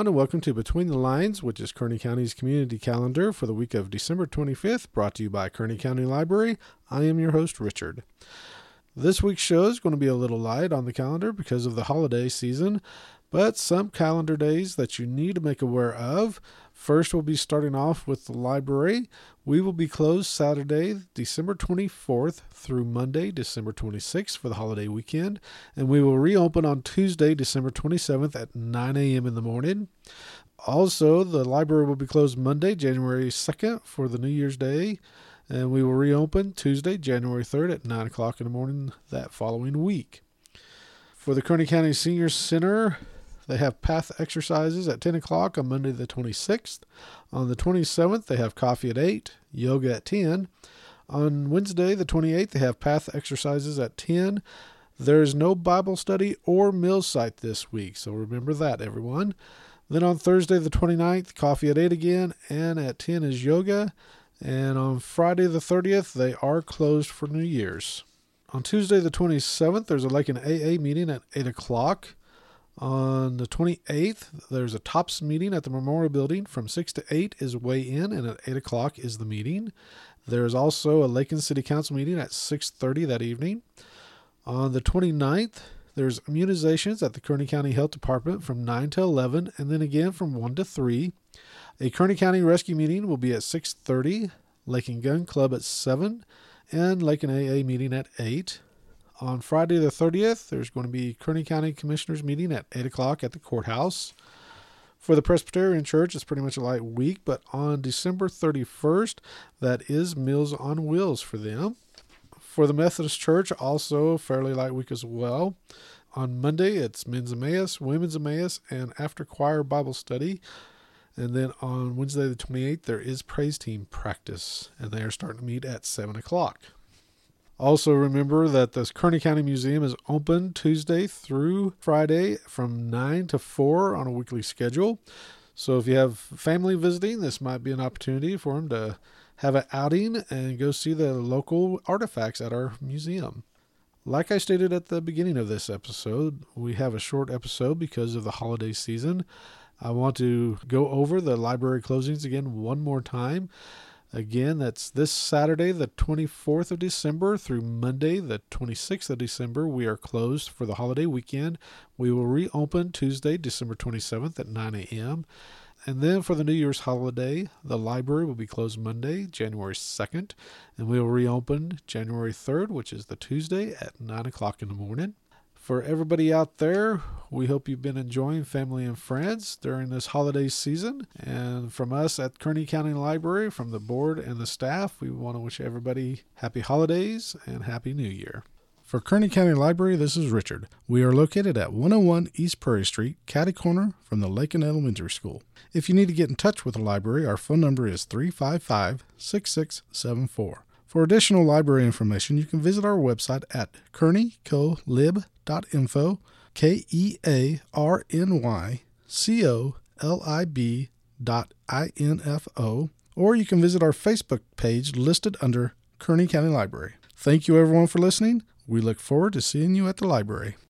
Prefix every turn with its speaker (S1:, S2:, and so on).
S1: everyone, and welcome to Between the Lines, which is Kearney County's community calendar for the week of December 25th, brought to you by Kearney County Library. I am your host, Richard. This week's show is going to be a little light on the calendar because of the holiday season, but some calendar days that you need to make aware of. First, we'll be starting off with the library. We will be closed Saturday, December 24th through Monday, December 26th for the holiday weekend, and we will reopen on Tuesday, December 27th at 9 a.m. in the morning. Also, the library will be closed Monday, January 2nd for the New Year's Day, and we will reopen Tuesday, January 3rd at 9 o'clock in the morning that following week. For the Kearney County Senior Center, they have path exercises at 10 o'clock on Monday the 26th. On the 27th, they have coffee at 8, yoga at 10. On Wednesday the 28th, they have path exercises at 10. There is no Bible study or meal site this week, so remember that, everyone. Then on Thursday the 29th, coffee at 8 again, and at 10 is yoga. And on Friday the 30th, they are closed for New Year's. On Tuesday the 27th, there's a Lake and AA meeting at 8 o'clock. On the 28th, there's a TOPS meeting at the Memorial Building. From 6 to 8 is weigh-in, and at 8 o'clock is the meeting. There's also a Lakin City Council meeting at 6:30 that evening. On the 29th, there's immunizations at the Kearney County Health Department from 9 to 11, and then again from 1 to 3. A Kearney County Rescue meeting will be at 6:30, Lake and Gun Club at 7, and Lake and AA meeting at 8. On Friday the 30th, there's going to be Kearney County Commissioners meeting at 8 o'clock at the courthouse. For the Presbyterian Church, it's pretty much a light week, but on December 31st, that is Meals on Wheels for them. For the Methodist Church, also fairly light week as well. On Monday, it's Men's Emmaus, Women's Emmaus, and After Choir Bible Study. And then on Wednesday the 28th, there is Praise Team practice, and they are starting to meet at 7 o'clock. Also remember that the Kearney County Museum is open Tuesday through Friday from 9 to 4 on a weekly schedule. So if you have family visiting, this might be an opportunity for them to have an outing and go see the local artifacts at our museum. Like I stated at the beginning of this episode, we have a short episode because of the holiday season. I want to go over the library closings again one more time. Again, that's this Saturday, the 24th of December through Monday, the 26th of December. We are closed for the holiday weekend. We will reopen Tuesday, December 27th at 9 a.m. And then for the New Year's holiday, the library will be closed Monday, January 2nd, and we will reopen January 3rd, which is the Tuesday at 9 o'clock in the morning. For everybody out there, we hope you've been enjoying family and friends during this holiday season. And from us at Kearney County Library, from the board and the staff, we want to wish everybody happy holidays and happy New Year. For Kearney County Library, this is Richard. We are located at 101 East Prairie Street, catty corner from the Lakin Elementary School. If you need to get in touch with the library, our phone number is 355-6674. For additional library information, you can visit our website at kearneycolib.info, kearnycolib.info, or you can visit our Facebook page listed under Kearney County Library. Thank you everyone for listening. We look forward to seeing you at the library.